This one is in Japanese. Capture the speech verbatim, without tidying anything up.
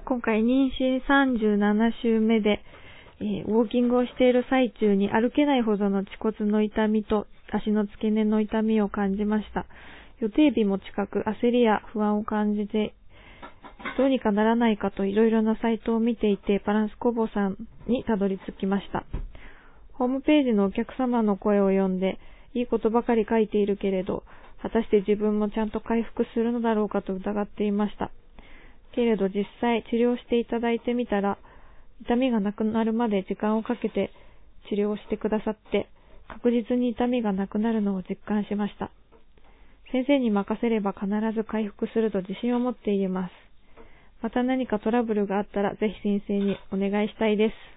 今回妊娠さんじゅうなな週目で、えー、ウォーキングをしている最中に歩けないほどの恥骨の痛みと足の付け根の痛みを感じました。予定日も近く焦りや不安を感じてどうにかならないかといろいろなサイトを見ていてバランス工房さんにたどり着きました。ホームページのお客様の声を読んでいいことばかり書いているけれど果たして自分もちゃんと回復するのだろうかと疑っていました。けれど実際治療していただいてみたら痛みがなくなるまで時間をかけて治療をしてくださって確実に痛みがなくなるのを実感しました。先生に任せれば必ず回復すると自信を持って言えます。また何かトラブルがあったらぜひ先生にお願いしたいです。